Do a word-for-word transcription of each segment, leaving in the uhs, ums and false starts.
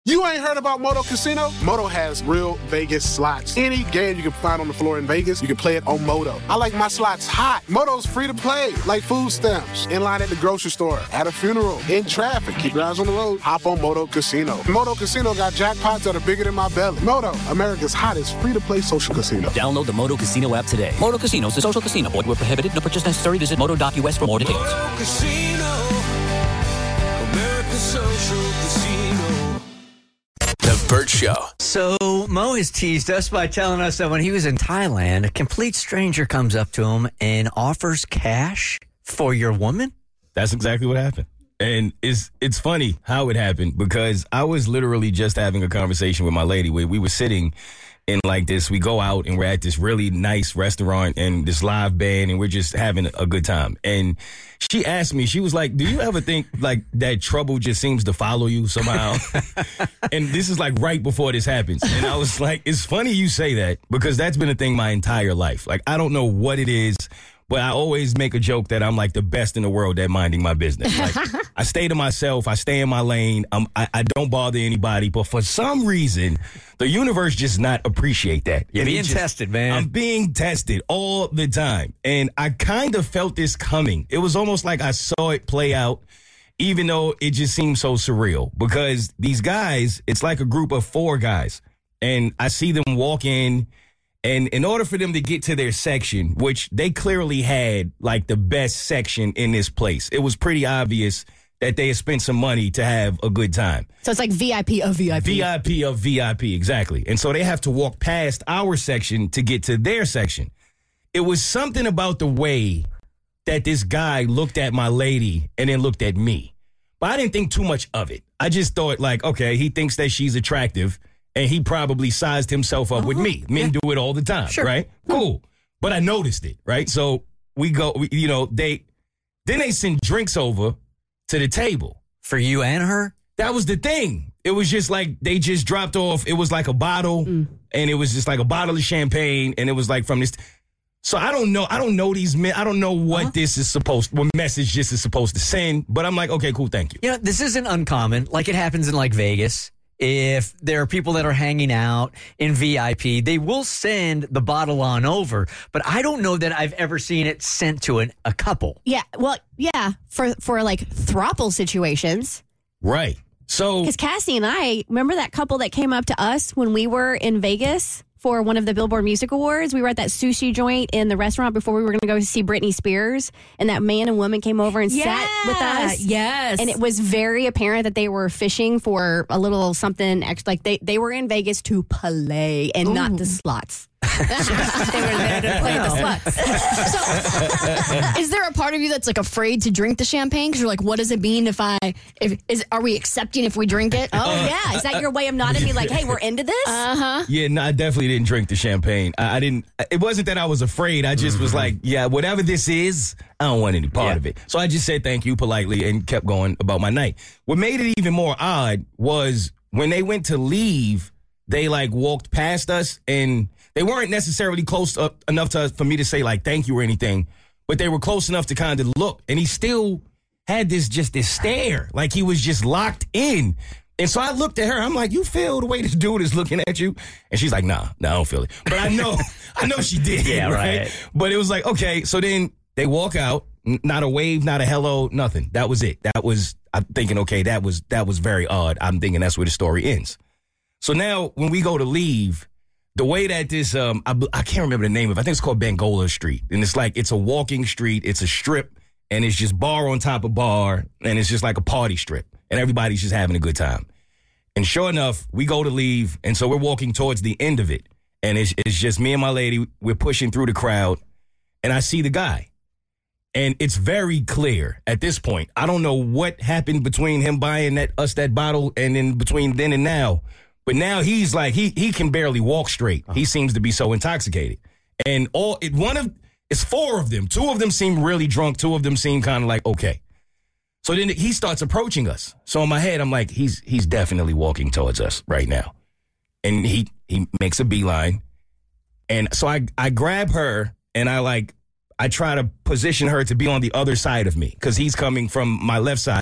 You ain't heard about Moto Casino? Moto has real Vegas slots. Any game you can find on the floor in Vegas, you can play it on Moto. I like my slots hot. Moto's free to play, like food stamps, in line at the grocery store, at a funeral, in traffic. Keep your eyes on the road. Hop on Moto Casino. Moto Casino got jackpots that are bigger than my belly. Moto, America's hottest free-to-play social casino. Download the Moto Casino app today. Moto Casino is a social casino. Void where prohibited. No purchase necessary. Visit moto dot U S for more details. Moto Casino, America's social casino. The Burt Show. So Mo has teased us by telling us that when he was in Thailand, a complete stranger comes up to him and offers cash for your woman. That's exactly what happened. And it's it's funny how it happened because I was literally just having a conversation with my lady where we were sitting in like this. We go out and we're at this really nice restaurant and this live band and we're just having a good time. And she asked me, she was like, do you ever think like that trouble just seems to follow you somehow? And this is like right before this happens. And I was like, it's funny you say that because that's been a thing my entire life. Like, I don't know what it is, but I always make a joke that I'm like the best in the world at minding my business. Like, I stay to myself. I stay in my lane. I'm, I, I don't bother anybody. But for some reason, the universe just not appreciate that. You're And it being just- tested, man. I'm being tested all the time. And I kind of felt this coming. It was almost like I saw it play out, even though it just seemed so surreal. Because these guys, it's like a group of four guys. And I see them walk in. And in order for them to get to their section, which they clearly had like the best section in this place, it was pretty obvious that they had spent some money to have a good time. So it's like V I P of V I P. V I P of V I P, exactly. And so they have to walk past our section to get to their section. It was something about the way that this guy looked at my lady and then looked at me. But I didn't think too much of it. I just thought like, okay, he thinks that she's attractive. And he probably sized himself up uh-huh. with me. Men yeah. do it all the time, sure. right? Cool. But I noticed it, right? So we go, we, you know, they, then they send drinks over to the table. For you and her? That was the thing. It was just like, they just dropped off, it was like a bottle, mm. and it was just like a bottle of champagne, and it was like from this. So I don't know, I don't know these men, I don't know what uh-huh. this is supposed, what message this is supposed to send, but I'm like, okay, cool, thank you. You know, this isn't uncommon, like it happens in like Vegas. If there are people that are hanging out in V I P, they will send the bottle on over. But I don't know that I've ever seen it sent to an, a couple. Yeah, well, yeah, for, for like throuple situations. Right. So, because Cassie and I, remember that couple that came up to us when we were in Vegas for one of the Billboard Music Awards? We were at that sushi joint in the restaurant before we were going to go see Britney Spears. And that man and woman came over and yeah, sat with us. Yes. And it was very apparent that they were fishing for a little something extra. Like they, they were in Vegas to play and Ooh. not the slots. They were there to play the sluts. So, is there a part of you that's like afraid to drink the champagne? Because you're like, what does it mean if I, if is, are we accepting if we drink it? Oh, yeah. Is that your way of nodding me like, hey, we're into this? Uh-huh. Yeah, no, I definitely didn't drink the champagne. I, I didn't, it wasn't that I was afraid. I just mm-hmm. was like, yeah, whatever this is, I don't want any part yeah. of it. So I just said thank you politely and kept going about my night. What made it even more odd was when they went to leave, they like walked past us and they weren't necessarily close up enough to us for me to say like thank you or anything, but they were close enough to kind of look. And he still had this just this stare, like he was just locked in. And so I looked at her. I'm like, you feel the way this dude is looking at you? And she's like, nah, nah, I don't feel it. But I know, I know she did. Yeah, right? right. But it was like, okay. So then they walk out. Not a wave, not a hello, nothing. That was it. That was. I'm thinking, okay, that was that was very odd. I'm thinking that's where the story ends. So now when we go to leave, the way that this, um, I, I can't remember the name of it. I think it's called Bengola Street. And it's like, it's a walking street. It's a strip. And it's just bar on top of bar. And it's just like a party strip. And everybody's just having a good time. And sure enough, we go to leave. And so we're walking towards the end of it. And it's, it's just me and my lady. We're pushing through the crowd. And I see the guy. And it's very clear at this point. I don't know what happened between him buying that us that bottle and then between then and now. But now he's like, he he can barely walk straight. He seems to be so intoxicated. And all it one of it's four of them. Two of them seem really drunk. Two of them seem kind of like, okay. So then he starts approaching us. So in my head, I'm like, he's he's definitely walking towards us right now. And he he makes a beeline. And so I I grab her and I like I try to position her to be on the other side of me because he's coming from my left side.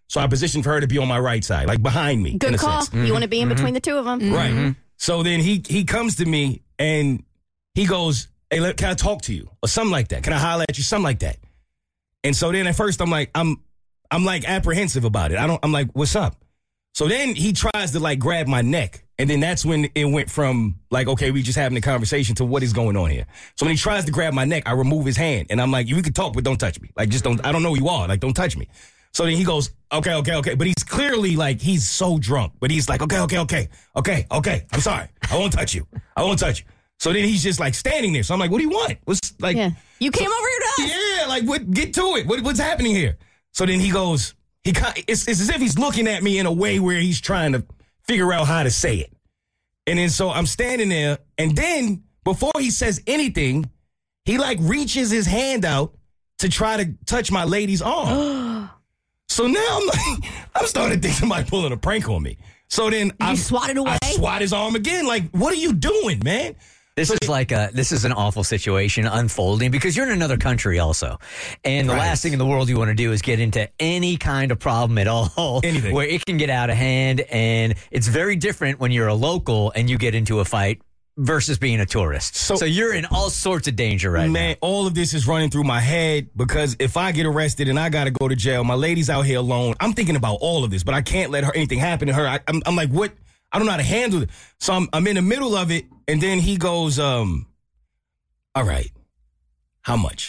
So I positioned for her to be on my right side, like behind me. Good in a call. sense. You want to be in between the two of them. Right. So then he he comes to me and he goes, hey, let, can I talk to you? Or something like that. Can I holler at you? Something like that. And so then at first I'm like, I'm I'm like apprehensive about it. I don't I'm like, what's up? So then he tries to like grab my neck. And then that's when it went from like, okay, we just having a conversation to what is going on here. So when he tries to grab my neck, I remove his hand. And I'm like, you can talk, but don't touch me. Like, just don't, I don't know who you are. Like, don't touch me. So then he goes, okay, okay, okay. But he's clearly like, he's so drunk. But he's like, okay, okay, okay, okay, okay. I'm sorry. I won't touch you. I won't touch you. So then he's just like standing there. So I'm like, what do you want? What's like, Yeah. You came so, over here to us. Yeah, like, what? Get to it. What, what's happening here? So then he goes, he it's, it's as if he's looking at me in a way where he's trying to figure out how to say it. And then so I'm standing there, and then before he says anything, he like reaches his hand out to try to touch my lady's arm. So now I'm like, I'm starting to think somebody pulling a prank on me. So then I swat it away? I swat his arm again. Like, what are you doing, man? This is like a this is an awful situation unfolding because you're in another country also. And the Right. last thing in the world you want to do is get into any kind of problem at all Anything. where it can get out of hand. And it's very different when you're a local and you get into a fight versus being a tourist. So, So- you're in all sorts of danger right Man, now. all of this is running through my head because if I get arrested and I got to go to jail, my lady's out here alone. I'm thinking about all of this, but I can't let her anything happen to her. I, I'm, I'm like, what? I don't know how to handle it. So I'm, I'm in the middle of it, and then he goes, um, all right, how much?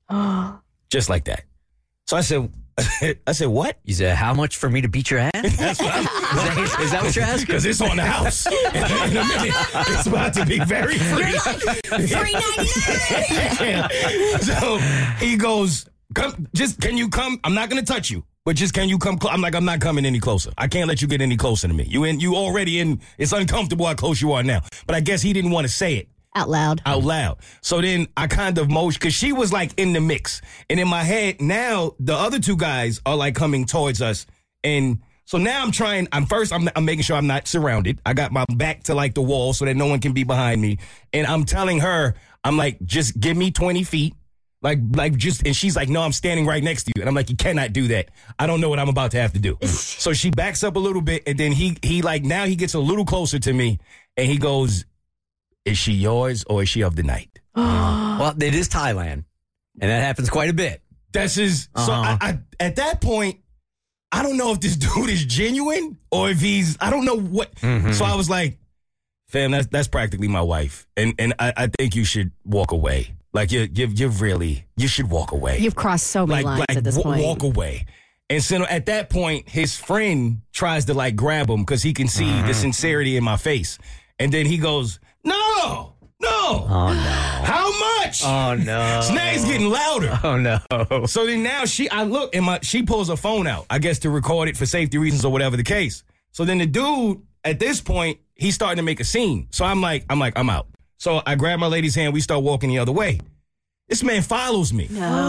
Just like that. So I said, I said, what? You said, how much for me to beat your ass? That's what I'm, Is that, is that what you're asking? because it's on the house. In a minute, it's about to be very free. Three ninety-nine. Yeah. So he goes, come, just can you come? I'm not gonna touch you, but just can you come? Cl-? I'm like, I'm not coming any closer. I can't let you get any closer to me. You in? You already in? It's uncomfortable how close you are now. But I guess he didn't want to say it Out loud. out loud. So then I kind of motion because she was like in the mix, and in my head now the other two guys are like coming towards us, and so now I'm trying. I'm first. I'm, I'm making sure I'm not surrounded. I got my back to like the wall so that no one can be behind me, and I'm telling her, I'm like, just give me twenty feet. Like, like just, and she's like, no, I'm standing right next to you. And I'm like, you cannot do that. I don't know what I'm about to have to do. So she backs up a little bit, and then he, he like, now he gets a little closer to me, and he goes, is she yours or is she of the night? Well, it is Thailand, and that happens quite a bit. That's his. So Uh-huh. I, I, at that point, I don't know if this dude is genuine or if he's, I don't know what. Mm-hmm. So I was like, fam, that's, that's practically my wife. And, and I, I think you should walk away. Like, you, you, you really, you should walk away. You've crossed so many like, lines like at this wa- point. walk away. And so at that point, his friend tries to like grab him because he can see Mm-hmm. the sincerity in my face. And then he goes, no, no. Oh, no. How much? Oh, no. So now he's getting louder. Oh, no. So then now she, I look and my, she pulls her phone out, I guess to record it for safety reasons or whatever the case. So then the dude, at this point, he's starting to make a scene. So I'm like, I'm like, I'm out. So I grab my lady's hand, we start walking the other way. This man follows me.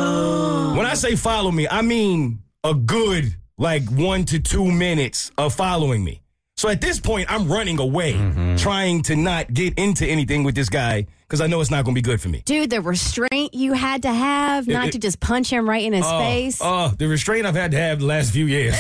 No. When I say follow me, I mean a good like one to two minutes of following me. So at this point, I'm running away, Mm-hmm. trying to not get into anything with this guy because I know it's not going to be good for me. Dude, the restraint you had to have not it- to just punch him right in his Oh, face. Oh, the restraint I've had to have the last few years.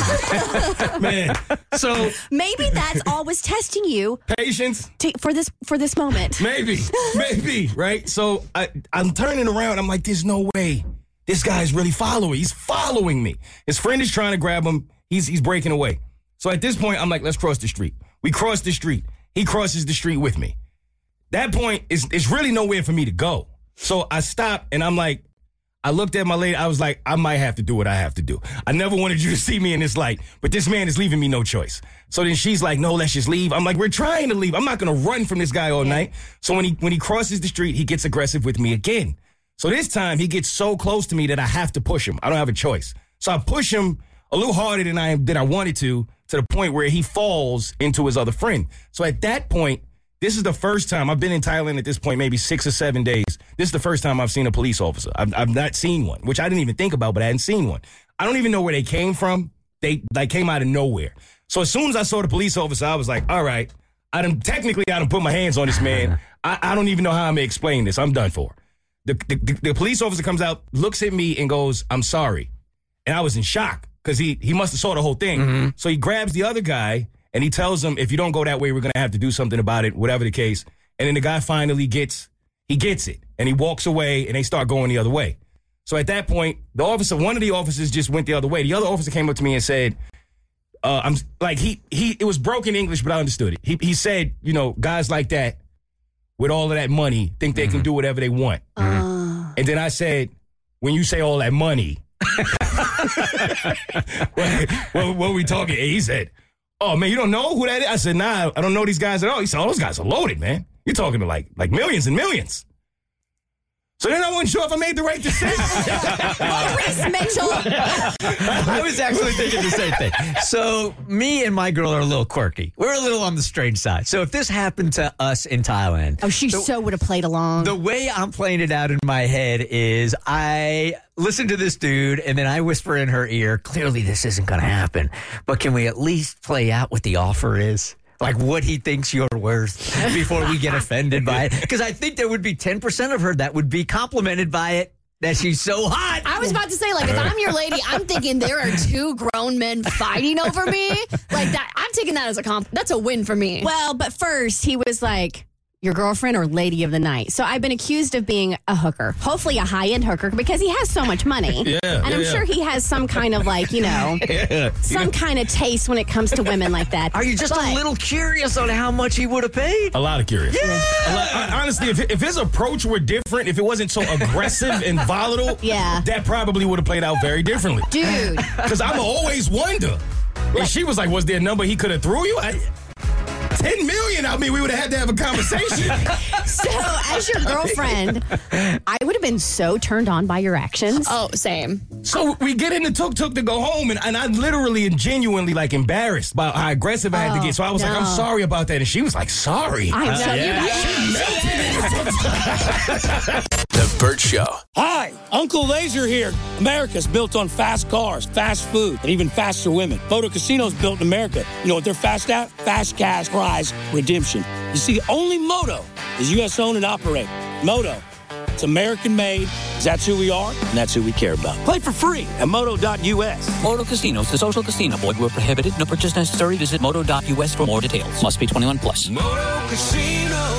Man. So Maybe that's all was testing you patience, to, for this for this moment. maybe, maybe, right? So I, I'm turning around. I'm like, there's no way this guy's really following. He's following me. His friend is trying to grab him. He's he's breaking away. So at this point, I'm like, let's cross the street. We cross the street. He crosses the street with me. That point is it's really nowhere for me to go. So I stop and I'm like, I looked at my lady. I was like, I might have to do what I have to do. I never wanted you to see me in this light, but this man is leaving me no choice. So then she's like, no, let's just leave. I'm like, we're trying to leave. I'm not going to run from this guy all night. So when he when he crosses the street, he gets aggressive with me again. So this time he gets so close to me that I have to push him. I don't have a choice. So I push him a little harder than I than I wanted to, to the point where he falls into his other friend. So at that point, this is the first time I've been in Thailand at this point, maybe six or seven days. This is the first time I've seen a police officer. I've, I've not seen one, which I didn't even think about, but I hadn't seen one. I don't even know where they came from. They like came out of nowhere. So as soon as I saw the police officer, I was like, all right, I done, technically I done put my hands on this man. I, I don't even know how I'm going to explain this. I'm done for. The, the, the police officer comes out, looks at me and goes, I'm sorry. And I was in shock because he, he must have saw the whole thing. Mm-hmm. So he grabs the other guy, and he tells him, if you don't go that way, we're going to have to do something about it, whatever the case. And then the guy finally gets, he gets it, and he walks away, and they start going the other way. So at that point, the officer, one of the officers just went the other way. The other officer came up to me and said, uh, I'm like, he, he, it was broken English, but I understood it. He, he said, you know, guys like that, with all of that money, think they mm-hmm. can do whatever they want. Uh. And then I said, when you say all that money, what, what, what are we talking? He said, oh, man, you don't know who that is? I said, nah, I don't know these guys at all. He said, oh, those guys are loaded, man. You're talking to like like millions and millions. So then I wasn't sure if I made the right decision. Maurice Mitchell. I was actually thinking the same thing. So me and my girl are a little quirky. We're a little on the strange side. So if this happened to us in Thailand. Oh, she the, so would have played along. The way I'm playing it out in my head is I listen to this dude and then I whisper in her ear, clearly this isn't going to happen. But can we at least play out what the offer is? Like what he thinks you're worth before we get offended by it. Because I think there would be ten percent of her that would be complimented by it, that she's so hot. I was about to say, like, if I'm your lady, I'm thinking there are two grown men fighting over me. Like that, I'm taking that as a comp. That's a win for me. Well, but first he was like, your girlfriend or lady of the night. So I've been accused of being a hooker, hopefully a high-end hooker, because he has so much money. Yeah, and yeah, I'm yeah. sure he has some kind of like, you know, Yeah. some kind of taste when it comes to women like that. Are you just But- a little curious on how much he would have paid? A lot of curious. Yeah. A lot- honestly, if, if his approach were different, if it wasn't so aggressive and volatile, Yeah. that probably would have played out very differently. Dude. Because I'm always wonder. If she was like, was there a number he could have threw you? I, ten million, I mean, we would have had to have a conversation. So, as your girlfriend, I would have been so turned on by your actions. Oh, same. So we get in the tuk-tuk to go home, and, and I literally and genuinely, like, embarrassed about how aggressive I had to Oh, get. So I was like, no. I'm sorry about that. And she was like, sorry. I'm so The Burt Show. Hi, Uncle Laser here. America's built on fast cars, fast food, and even faster women. Moto Casino's built in America. You know what they're fast at? Fast cash prize redemption. You see, only Moto is U S owned and operated. Moto, it's American made. That's who we are, and that's who we care about. Play for free at moto dot U S. Moto Casinos, the social casino. Void where prohibited. No purchase necessary. Visit moto dot U S for more details. Must be twenty-one plus. Moto Casino.